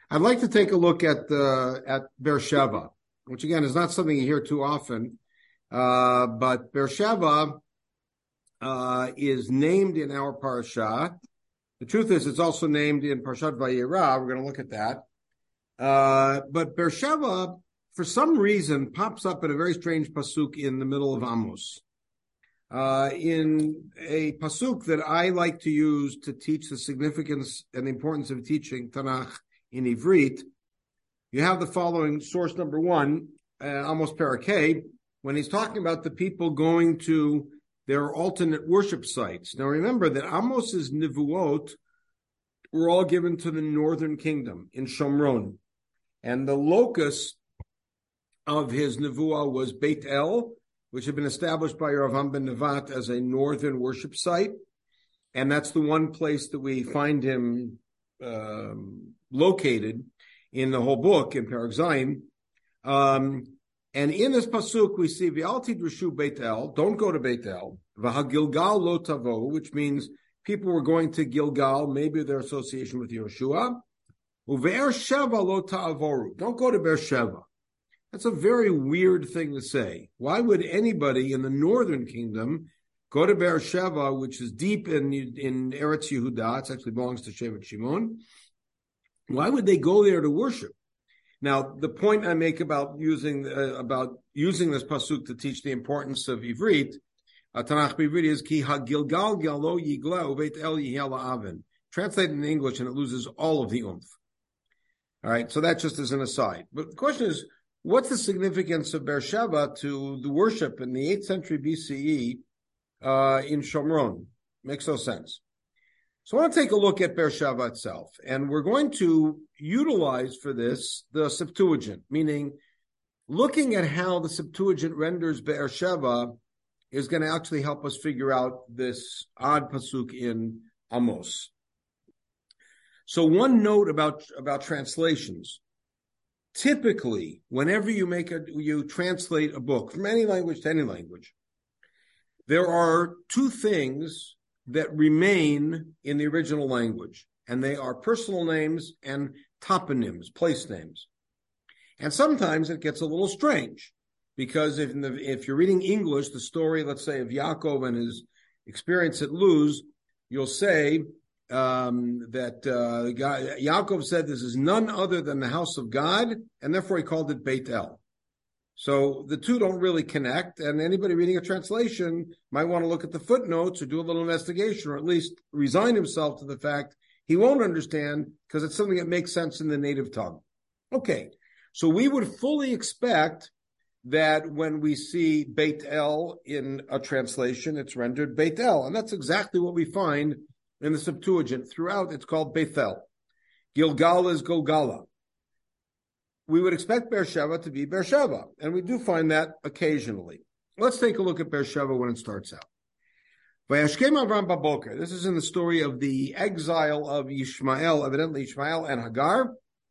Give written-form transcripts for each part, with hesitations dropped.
I'd like to take a look at Beersheba, which again is not something you hear too often. But Beersheba is named in our parasha. The truth is, it's also named in Parshat Vayera. We're going to look at that. But Beersheba, for some reason, pops up in a very strange pasuk in the middle of Amos. In a pasuk that I like to use to teach the significance and the importance of teaching Tanakh in Ivrit, you have the following source number one, Amos Parakeh, when he's talking about the people going to their alternate worship sites. Now remember that Amos's Nivuot were all given to the northern kingdom in Shomron. And the locus of his Nivuah was Beit El, which had been established by Yerovam ben Nevat as a northern worship site. And that's the one place that we find him located in the whole book, in Perek Zayin. And in this pasuk, we see, V'al tidreshu Beit El, don't go to Beit El, V'hagilgal lo tavo, which means people were going to Gilgal, maybe their association with Yehoshua. Uve'er Sheva lo ta'avoru, don't go to Beersheba. That's a very weird thing to say. Why would anybody in the northern kingdom go to Beersheba, which is deep in Eretz Yehuda? It actually belongs to Shevet Shimon. Why would they go there to worship? Now, the point I make about using this pasuk to teach the importance of Ivrit, Tanakh Ivrit, is ki ha-gilgal galo yigla ubeit el yihel ha'aven. Translated in English, and it loses all of the oomph. All right, so that just as an aside. But the question is, what's the significance of Beersheba to the worship in the 8th century BCE in Shomron? Makes no sense. So I want to take a look at Beersheba itself, and we're going to utilize for this the Septuagint, meaning looking at how the Septuagint renders Beersheba is going to actually help us figure out this odd pasuk in Amos. So one note about translations. Typically, whenever you translate a book from any language to any language, there are two things that remain in the original language, and they are personal names and toponyms, place names. And sometimes it gets a little strange, because if you're reading English, the story, let's say, of Yaakov and his experience at Luz, you'll say that Yaakov said this is none other than the house of God, and therefore he called it Beit El. So the two don't really connect, and anybody reading a translation might want to look at the footnotes or do a little investigation, or at least resign himself to the fact he won't understand because it's something that makes sense in the native tongue. Okay, so we would fully expect that when we see Beit El in a translation, it's rendered Beit El, and that's exactly what we find in the Septuagint. Throughout, it's called Bethel. Gilgal is Golgala. We would expect Beersheba to be Beersheba, and we do find that occasionally. Let's take a look at Beersheba when it starts out. Vayashkem Avram Baboker. This is in the story of the exile of Ishmael, evidently Ishmael and Hagar.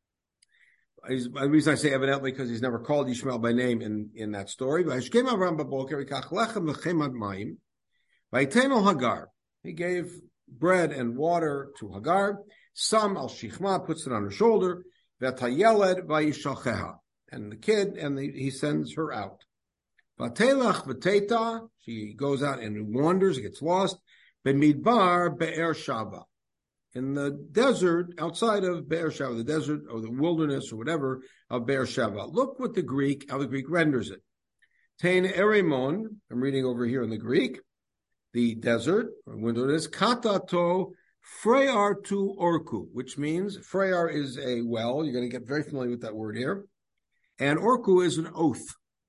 The reason I say evidently because he's never called Ishmael by name in that story. Vayashkem Avram Baboker, Yikach lechem v'chemad mayim, vayiteno Hagar. He gave bread and water to Hagar. Sam al Shichma, puts it on her shoulder. V'tayeled vayishalcheha, and the kid, and he sends her out. V'telach v'teita, she goes out and wanders, gets lost. B'midbar Beersheba, in the desert outside of Beersheba, the desert or the wilderness or whatever of Beersheba. Look what how the Greek renders it. Tein eremon, I'm reading over here in the Greek, the desert or wilderness. Katato Freyar to Orku, which means Freyar is a well. You're going to get very familiar with that word here. And Orku is an oath,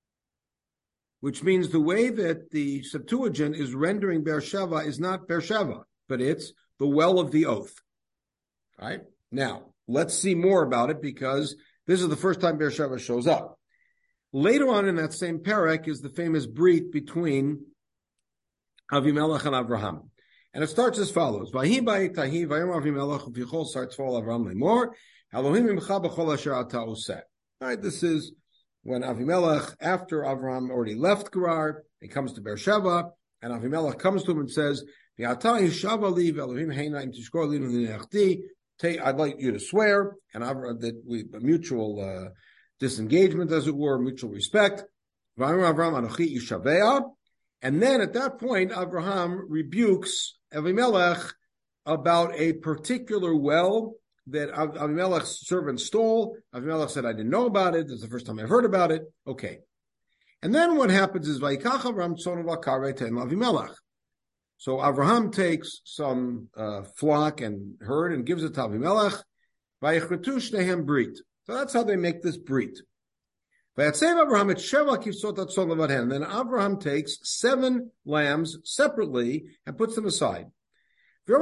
which means the way that the Septuagint is rendering Beersheba is not Beersheba, but it's the well of the oath. All right? Now, let's see more about it, because this is the first time Beersheba shows up. Later on in that same parak is the famous brit between Avimelech and Abraham. And it starts as follows. Vahi ba'itahi vayom Avimelech u'fichol starts for Avram lemor Elohim imcha b'chol asher ata oseh. All right, this is when Avimelech, after Avram already left Gerar, he comes to Beersheba, and Avimelech comes to him and says, "V'ata yishava li v'Elohim heina im tishkor li v'nechti I'd like you to swear, and that we a mutual disengagement, as it were, mutual respect. And then at that point, Abraham rebukes Avimelech about a particular well that Avimelech's servant stole. Avimelech said, I didn't know about it. This is the first time I've heard about it. Okay. And then what happens is, Vayikach Avraham tzon v'kareh te'en Avimelech. So Avraham takes some flock and herd and gives it to Avimelech. Vayichretu shnehem brit. So that's how they make this brit. And then Avraham takes 7 lambs separately and puts them aside. And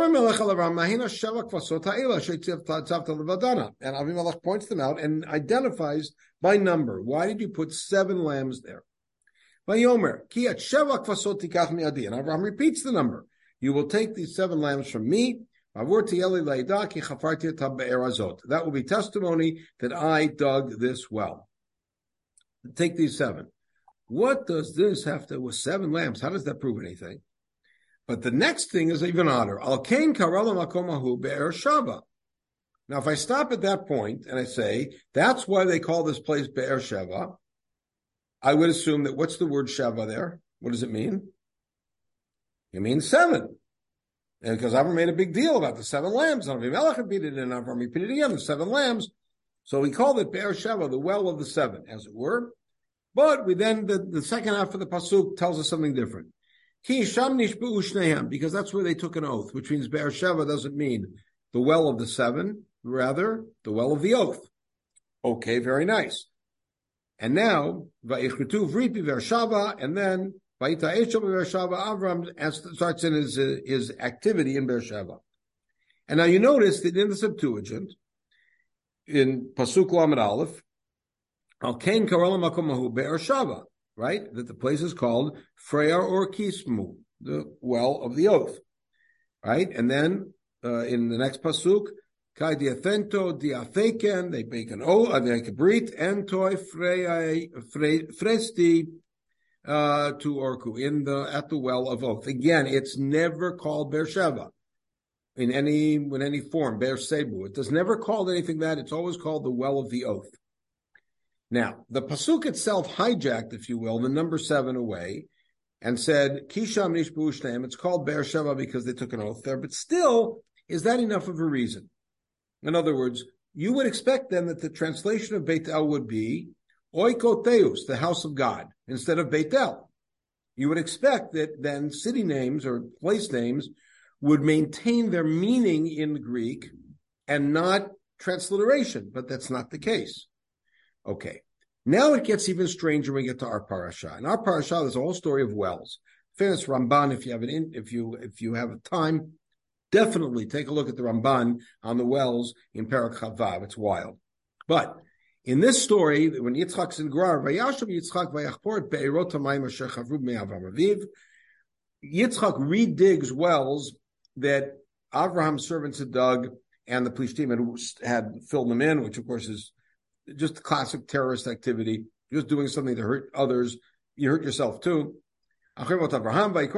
Avimelech points them out and identifies by number. Why did you put 7 lambs there? And Avraham repeats the number. You will take these 7 lambs from me. That will be testimony that I dug this well. Take these 7. What does this have to do with 7 lambs? How does that prove anything? But the next thing is even odder. Al kain karala makomahu be'er shava. Now, if I stop at that point and I say, that's why they call this place Be'er Sheva, I would assume that what's the word Sheva there? What does it mean? It means 7. And because Avram made a big deal about the 7 lambs, and Avimelech repeated it, and Avram repeated it again, the 7 lambs. So we called it Be'er Sheva, the well of the 7, as it were. But we then, the second half of the Pasuk tells us something different. Ki sham nishba'u shnehem, because that's where they took an oath, which means Be'er Sheva doesn't mean the well of the 7, rather the well of the oath. Okay, very nice. And now, Vayichretu vrit Be'er Sheva, and then Vayita Eshel Be'er Sheva, Avram starts in his activity in Be'er Sheva. And now you notice that in the Septuagint, in Pasuk Lamed Aleph, Al Kain Karala Makomahu Be'er Sheva, right? That the place is called Freya or Kismu, the well of the oath, right? And then in the next Pasuk, Kai diathento diatheken, they make an oath, they make a brit, entoi fresti to Orku at the well of oath. Again, it's never called Be'er Sheva in any form, Be'er Sebu. It does never called anything that. It's always called the well of the oath. Now, the Pasuk itself hijacked, if you will, the number 7 away and said, Kisham nishbu shneim. It's called Be'er Sheva because they took an oath there. But still, is that enough of a reason? In other words, you would expect then that the translation of Beit El would be Oikoteus, the house of God, instead of Beit El. You would expect that then city names or place names would maintain their meaning in the Greek and not transliteration, but that's not the case. Okay, now it gets even stranger when we get to our parasha. In our parasha, there's a whole story of wells. Famous Ramban, if you have time, definitely take a look at the Ramban on the wells in Perek Chavav. It's wild. But in this story, when Yitzchak's in Gerar, Vayashav Yitzchak vayachpor be'erot hamayim asher chavru b'nei Avram Aviv, Yitzchak redigs wells that Abraham's servants had dug and the Plishtim had filled them in, which of course is just classic terrorist activity, just doing something to hurt others. You hurt yourself too. And he gave them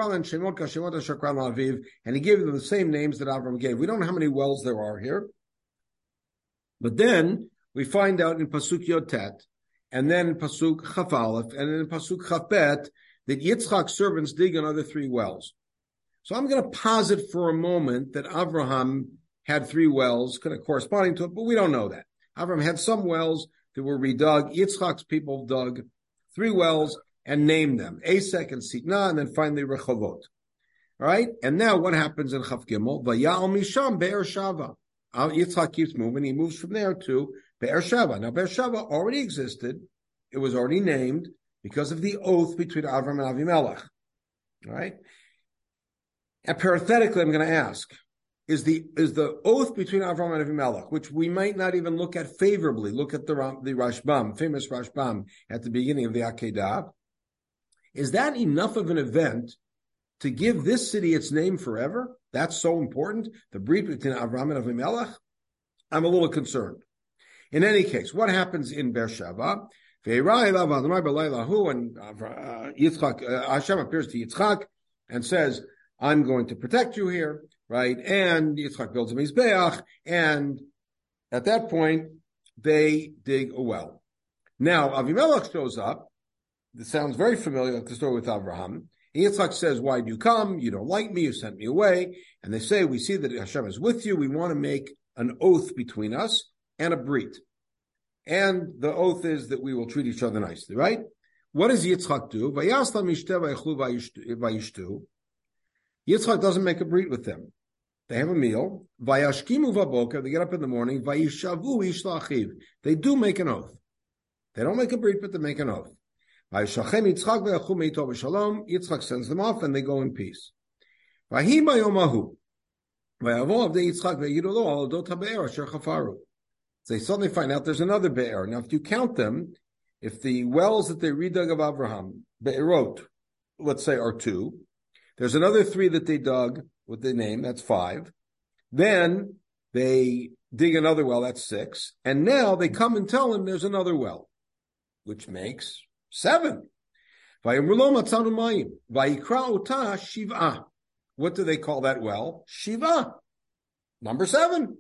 the same names that Avram gave. We don't know how many wells there are here. But then we find out in Pasuk Yod Tet, and then in Pasuk Chaf Aleph, and then in Pasuk Chaf Bet, that Yitzchak's servants dig another 3 wells. So I'm going to posit for a moment that Avraham had 3 wells, kind of corresponding to it, but we don't know that. Avraham had some wells that were redug. Yitzchak's people dug 3 wells and named them, Esek and Sitna, and then finally Rechovot. All right? And now what happens in Chaf Gimel? Vayal Misham Be'er Sheva. Yitzchak keeps moving. He moves from there to Be'er Sheva. Now, Be'er Sheva already existed. It was already named because of the oath between Avram and Avimelech. All right? And parenthetically, I'm going to ask, is the oath between Avram and Avimelech, which we might not even look at favorably, look at the Rashbam, famous Rashbam at the beginning of the Akedah, is that enough of an event to give this city its name forever? That's so important? The brit between Avram and Avimelech? I'm a little concerned. In any case, what happens in Beersheba? And Yitzchak, Hashem appears to Yitzchak and says, I'm going to protect you here. right? And Yitzchak builds a Mizbeach, and at that point, they dig a well. Now, Avimelech shows up. This sounds very familiar, like the story with Avraham. Yitzchak says, why do you come? You don't like me. You sent me away. And they say, we see that Hashem is with you. We want to make an oath between us and a brit. And the oath is that we will treat each other nicely, right? What does Yitzchak do? Yitzchak doesn't make a brit with them. They have a meal. Vayashkimu vaboker. They get up in the morning. Vayishavu ish la'achiv. They do make an oath. They don't make a brit, but they make an oath. Yitzchak sends them off, and they go in peace. So they suddenly find out there's another be'er. Now, if you count them, if the wells that they redug of Abraham, be'erot, let's say, are 2, there's another 3 that they dug with the name, that's 5. Then they dig another well, that's 6. And now they come and tell him there's another well, which makes 7. What do they call that well? Shiva. Number 7.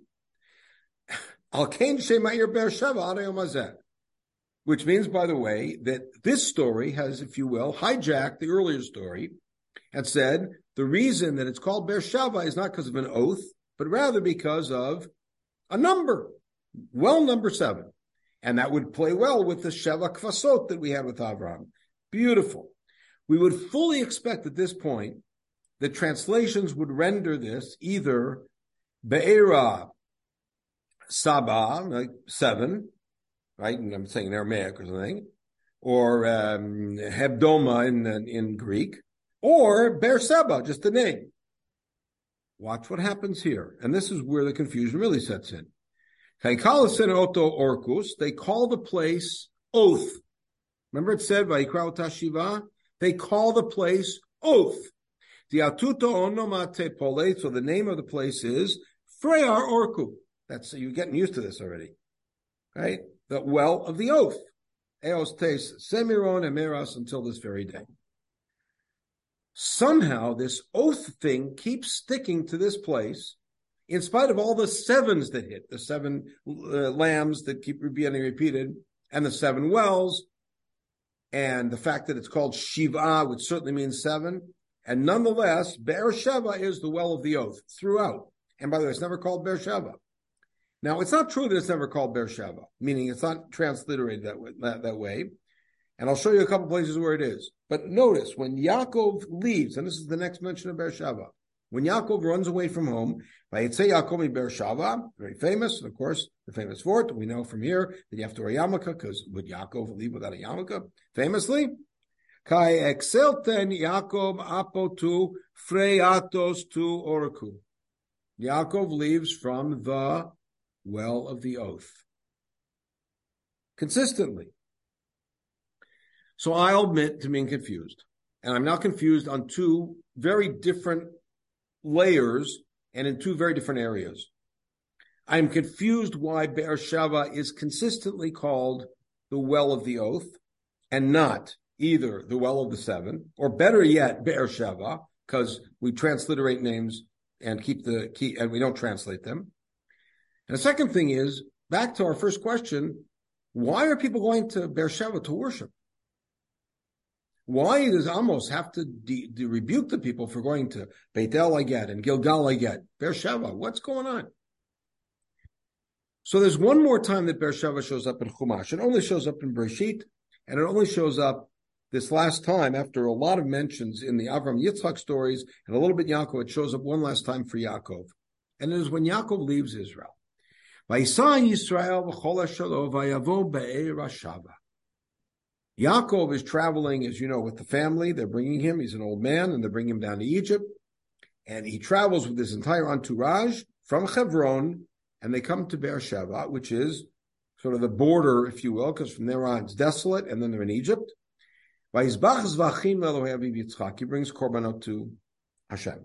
Which means, by the way, that this story has, if you will, hijacked the earlier story and said the reason that it's called Beersheva is not because of an oath, but rather because of a number. Well, number 7. And that would play well with the Sheva Kvasot that we had with Avraham. Beautiful. We would fully expect at this point that translations would render this either Be'era Saba, like 7, right? And I'm saying in Aramaic or something, or Hebdoma in Greek, or Beersheba, just the name. Watch what happens here. And this is where the confusion really sets in. They call the place Oath. Remember it said, Vayikra ota Shiva? They call the place Oath. So the name of the place is Freyar Orku. You're getting used to this already. Right? The well of the oath. Eos tes Semiron and Meras until this very day. Somehow this oath thing keeps sticking to this place in spite of all the 7s that hit, the 7 lambs that keep being repeated, and the 7 wells, and the fact that it's called Shiva, which certainly means 7, and nonetheless, Beersheva is the well of the oath throughout. And by the way, it's never called Beersheva. Now, it's not true that it's never called Beersheva, meaning it's not transliterated that way. And I'll show you a couple places where it is. But notice, when Yaakov leaves, and this is the next mention of Beersheva, when Yaakov runs away from home, Vayetze Yaakov mi Beersheva, very famous, and of course, the famous fort, we know from here that you have to wear yarmulke, because would Yaakov leave without a yarmulke? Famously, Kai exelten Yaakov apotu freyatos tu orku. Yaakov leaves from the well of the oath. Consistently. So I'll admit to being confused. And I'm now confused on 2 very different layers and in 2 very different areas. I'm confused why Beersheva is consistently called the well of the oath and not either the well of the 7, or better yet, Beersheva, because we transliterate names and keep and we don't translate them. And the second thing is, back to our first question, why are people going to Beersheva to worship? Why does Amos have to rebuke the people for going to Beit El I get, and Gilgal I get? Beersheva, what's going on? So there's one more time that Beersheva shows up in Chumash. It only shows up in Bereshit, and it only shows up this last time after a lot of mentions in the Avram Yitzchak stories, and a little bit Yaakov. It shows up one last time for Yaakov. And it is when Yaakov leaves Israel. Yaakov is traveling, as you know, with the family. They're bringing him. He's an old man, and they're bringing him down to Egypt. And he travels with his entire entourage from Hebron, and they come to Beersheva, which is sort of the border, if you will, because from there on it's desolate, and then they're in Egypt. He brings korbanot to Hashem.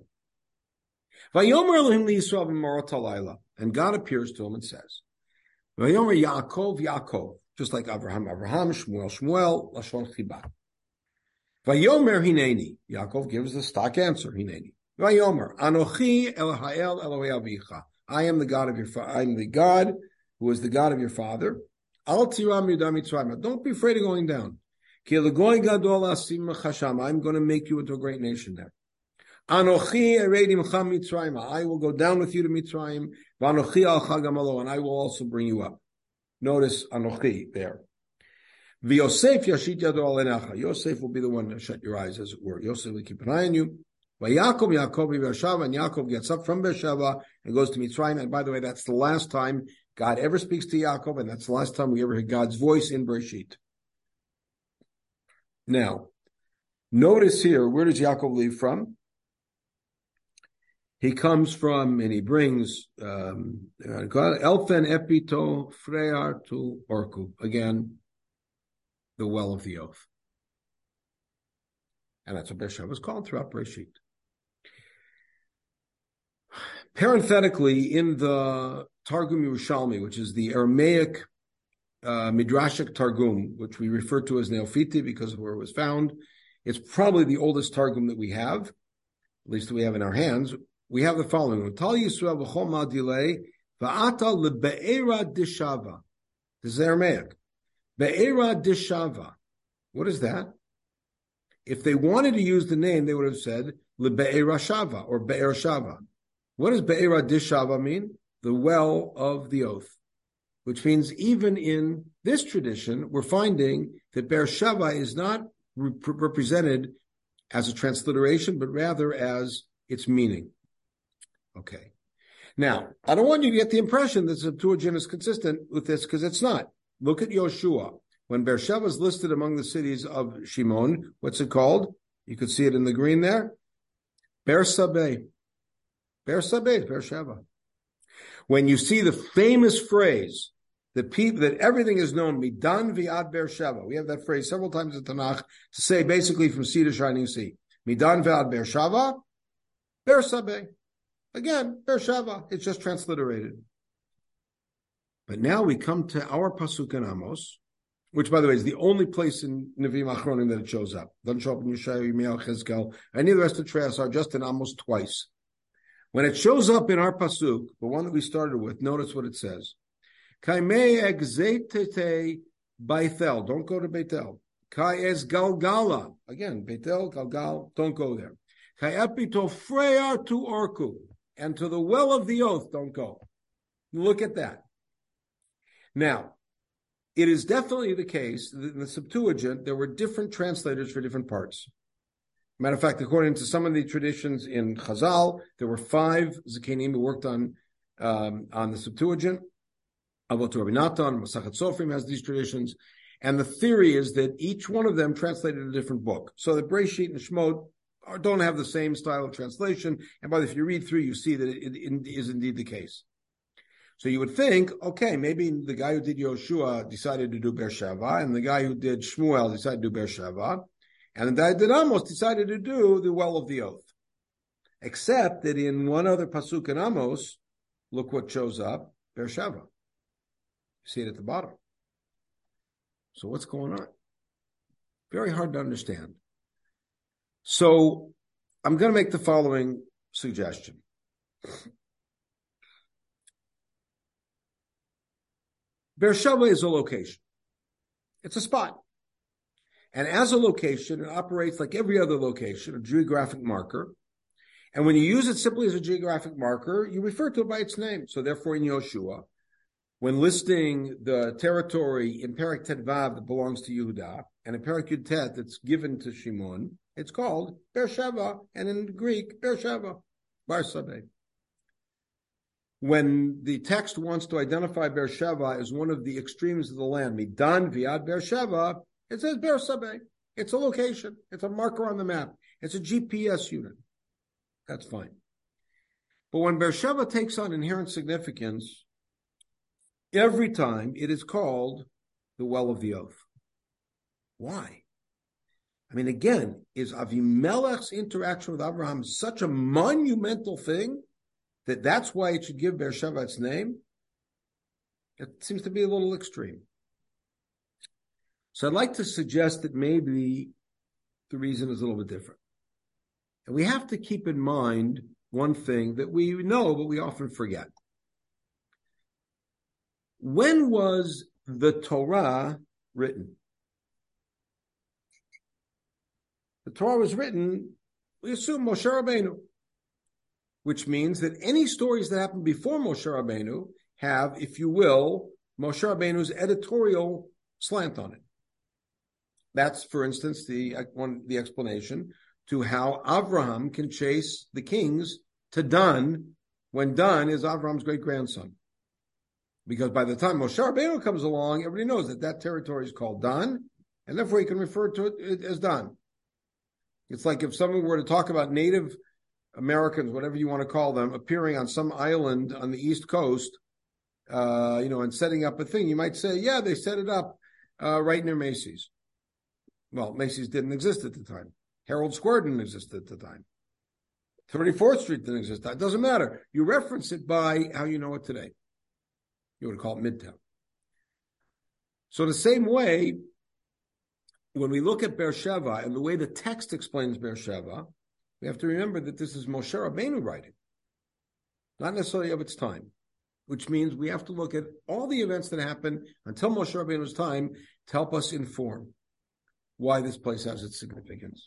And God appears to him and says, Yaakov, Yaakov, just like Abraham, Abraham, Shmuel, Lashon Chiba. Vayomer Hineni. Yaakov gives the stock answer, Hineni. Vayomer, Anochi El Ha'el Elohei Avicha. I am the God of your father. I am the God who is the God of your father. Al tiram yudam Mitzrayim. Don't be afraid of going down. Ki legoy gadol asim chasham. I'm going to make you into a great nation there. Anochi eredim cham Mitzrayim. I will go down with you to Mitzrayim. Vanochi al chagamalo, and I will also bring you up. Notice Anochi there. V'Yosef yashit yado alenecha. Yosef will be the one to shut your eyes, as it were. Yosef will keep an eye on you. Yaakov Beersheva, and Yaakov gets up from Beersheva and goes to Mitzrayim. And by the way, that's the last time God ever speaks to Yaakov, and that's the last time we ever hear God's voice in Bereshit. Now, notice here, where does Yaakov leave from? He comes from, and he brings Elfen Epito Freyar to Orku. Again, the well of the oath. And that's what Beersheva was called throughout Bereshit. Parenthetically, in the Targum Yerushalmi, which is the Aramaic Midrashic Targum, which we refer to as Neofiti because of where it was found, it's probably the oldest Targum that we have, at least that we have in our hands. We have the following: Tal Yisrael v'chol ma'dilei va'ata lebe'era dishava. This is Aramaic. Be'era dishava. What is that? If they wanted to use the name, they would have said lebe'era shava or be'er shava. What does be'era dishava mean? The well of the oath, which means even in this tradition, we're finding that Beersheba is not represented as a transliteration, but rather as its meaning. Okay. Now, I don't want you to get the impression that Septuagint is consistent with this, because it's not. Look at Yoshua. When Beersheba is listed among the cities of Shimon, what's it called? You could see it in the green there. Bersabeh. Bersabeh is Beersheba. When you see the famous phrase that everything is known, Midan Vi'ad Beersheba. We have that phrase several times in Tanakh to say basically from sea to shining sea. Midan Vi'ad Beersheba, Bersabeh. Again, Beersheba. It's just transliterated. But now we come to our pasuk in Amos, which, by the way, is the only place in Nevi'im Achronim that it shows up. Doesn't show up in Yeshayahu, Yirmiyahu, Chizkel. Any of the rest of the Treas are just in Amos twice. When it shows up in our pasuk, the one that we started with, notice what it says. Kaimei exetete Beitel. Don't go to Beitel. Kai es Galgala. Again, Beitel, Galgal, don't go there. Kai epito Freyar to Orku. And to the well of the oath, don't go. Look at that. Now, it is definitely the case that in the Septuagint, there were different translators for different parts. Matter of fact, according to some of the traditions in Chazal, there were 5 Zakenim who worked on the Septuagint. Avot Rabbi Natan, Masachet Sofrim has these traditions. And the theory is that each one of them translated a different book. So the Bereshit and Shemot don't have the same style of translation. And by the way, if you read through, you see that it is indeed the case. So you would think, okay, maybe the guy who did Yoshua decided to do Beersheba, and the guy who did Shmuel decided to do Beersheba, and the guy who did Amos decided to do the well of the oath. Except that in one other pasuk in Amos, look what shows up, Beersheba. You see it at the bottom. So what's going on? Very hard to understand. So I'm going to make the following suggestion. Beersheba is a location. It's a spot. And as a location, it operates like every other location, a geographic marker. And when you use it simply as a geographic marker, you refer to it by its name. So therefore, in Yoshua, when listing the territory in Perek Tet Vav that belongs to Yehuda, and in Perek Yud Tet that's given to Shimon, it's called Beersheba, and in Greek, Beersheba, Bersabeh. When the text wants to identify Beersheba as one of the extremes of the land, Midan Viad Beersheba, it says Bersabeh. It's a location. It's a marker on the map. It's a GPS unit. That's fine. But when Beersheba takes on inherent significance, every time it is called the well of the oath. Why? I mean, again, is Avimelech's interaction with Abraham such a monumental thing that that's why it should give Beersheba its name? It seems to be a little extreme. So I'd like to suggest that maybe the reason is a little bit different. And we have to keep in mind one thing that we know, but we often forget. When was the Torah written? The Torah was written, we assume, Moshe Rabbeinu, which means that any stories that happened before Moshe Rabbeinu have, if you will, Moshe Rabbeinu's editorial slant on it. That's, for instance, the explanation to how Avraham can chase the kings to Dan, when Dan is Avraham's great-grandson. Because by the time Moshe Rabbeinu comes along, everybody knows that that territory is called Dan, and therefore you can refer to it as Dan. It's like if someone were to talk about Native Americans, whatever you want to call them, appearing on some island on the East Coast, and setting up a thing, you might say, yeah, they set it up right near Macy's. Well, Macy's didn't exist at the time. Herald Square didn't exist at the time. 34th Street didn't exist. It doesn't matter. You reference it by how you know it today. You would call it Midtown. So the same way, when we look at Beersheba and the way the text explains Beersheba, we have to remember that this is Moshe Rabbeinu writing, not necessarily of its time, which means we have to look at all the events that happened until Moshe Rabbeinu's time to help us inform why this place has its significance.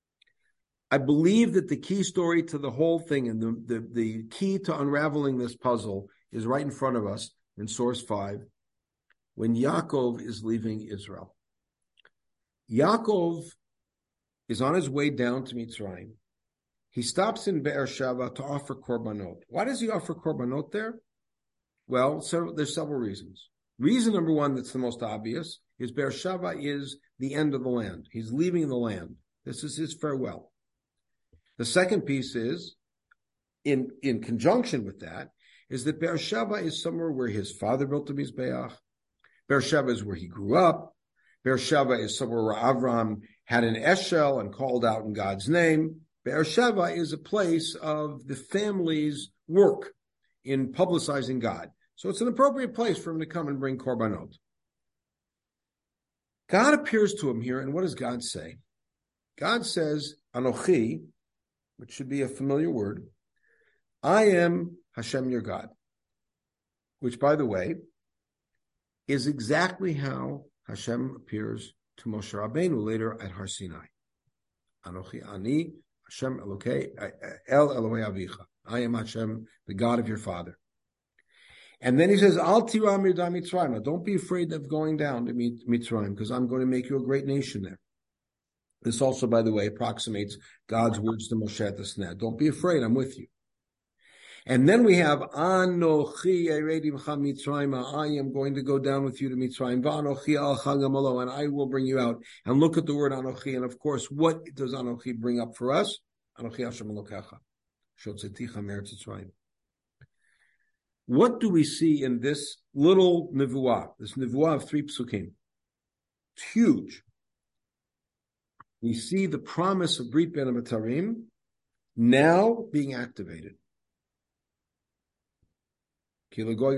I believe that the key story to the whole thing and the key to unraveling this puzzle is right in front of us in source 5, when Yaakov is leaving Israel. Yaakov is on his way down to Mitzrayim. He stops in Beersheba to offer korbanot. Why does he offer korbanot there? Well, there's several reasons. Reason number one, that's the most obvious, is Beersheba is the end of the land. He's leaving the land. This is his farewell. The second piece is, in conjunction with that, is that Beersheba is somewhere where his father built the Mizbeach. Beersheba is where he grew up. Beersheba is somewhere where Avraham had an eshel and called out in God's name. Beersheba is a place of the family's work in publicizing God. So it's an appropriate place for him to come and bring korbanot. God appears to him here, and what does God say? God says, Anochi, which should be a familiar word, I am Hashem your God, which, by the way, is exactly how Hashem appears to Moshe Rabbeinu later at Har Sinai. Anochi ani Hashem Elokei El Elohei Avicha. I am Hashem, the God of your father. And then he says, Al tira mirda Mitzrayim. Don't be afraid of going down to Mitzrayim, because I'm going to make you a great nation there. This also, by the way, approximates God's words to Moshe at the Sneh. Don't be afraid, I'm with you. And then we have, Anochi eredim cha Mitzrayim. I am going to go down with you to Mitzrayim. V'anochi al chagamalo, and I will bring you out. And look at the word Anochi, and of course, what does Anochi bring up for us? Anochi Hashem Elokecha, shotzeticha me'eretz Mitzrayim. What do we see in this little nevuah, this nevuah of 3 psukim? It's huge. We see the promise of Brit Ben Abatarim now being activated. You're going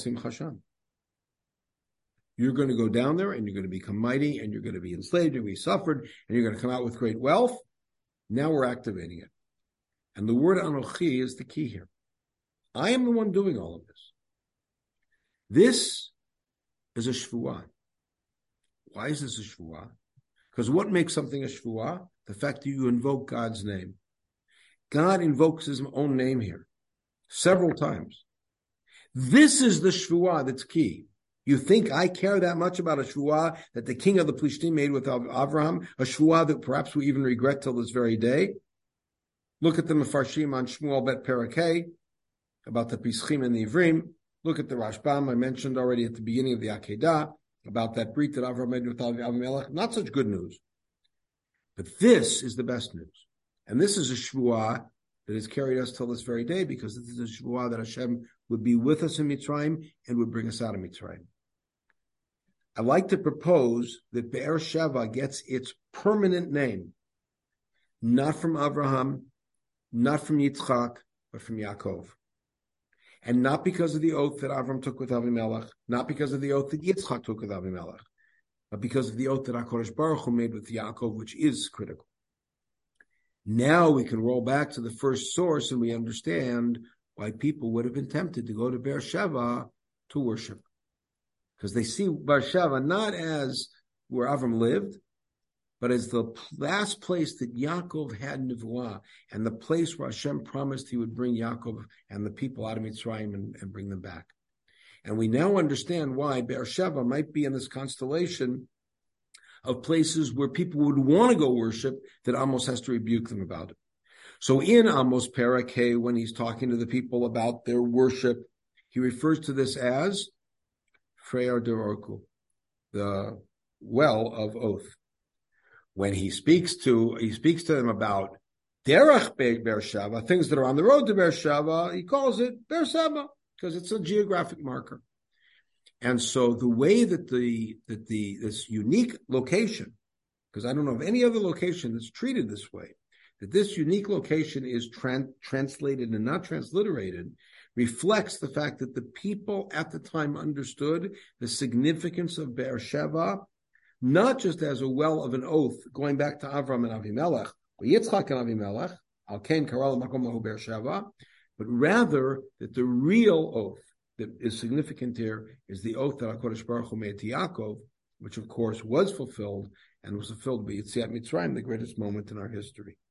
to go down there and you're going to become mighty and you're going to be enslaved and be suffered and you're going to come out with great wealth. Now we're activating it. And the word Anochi is the key here. I am the one doing all of this. This is a shvuah. Why is this a shvuah? Because what makes something a shvuah? The fact that you invoke God's name. God invokes his own name here several times. This is the shvuah that's key. You think I care that much about a shvuah that the king of the Plishtim made with Avraham, a shvuah that perhaps we even regret till this very day? Look at the Mefarshim on Shmuel Bet Parakeh, about the Pischim and the Ivrim. Look at the Rashbam I mentioned already at the beginning of the Akedah, about that brit that Avraham made with Avimelech. Not such good news. But this is the best news. And this is a shvuah that has carried us till this very day, because this is a shvuah that Hashem would be with us in Mitzrayim and would bring us out of Mitzrayim. I'd like to propose that Beersheba gets its permanent name, not from Avraham, not from Yitzchak, but from Yaakov. And not because of the oath that Avram took with Avimelech, not because of the oath that Yitzchak took with Avimelech, but because of the oath that HaKadosh Baruch Hu made with Yaakov, which is critical. Now we can roll back to the first source and we understand why people would have been tempted to go to Beersheba to worship. Because they see Beersheba not as where Avram lived, but as the last place that Yaakov had Nevuah, and the place where Hashem promised he would bring Yaakov and the people out of Mitzrayim and bring them back. And we now understand why Beersheba might be in this constellation of places where people would want to go worship, that Amos has to rebuke them about it. So in Amos Parak, when he's talking to the people about their worship, he refers to this as Freyar Derorku, the well of oath. When he speaks to them about Derech Beersheba, things that are on the road to Beersheba, he calls it Beersheba because it's a geographic marker. And so the way that this unique location, because I don't know of any other location that's treated this way, that this unique location is translated and not transliterated, reflects the fact that the people at the time understood the significance of Beersheba, not just as a well of an oath going back to Avram and Avimelech, or Yitzchak and Avimelech, Al Kain Karal Makom Lahu Beersheba, but rather that the real oath that is significant here is the oath that HaKadosh Baruch Hu made to Yaakov, which of course was fulfilled and was fulfilled by Yetziat Mitzrayim, the greatest moment in our history.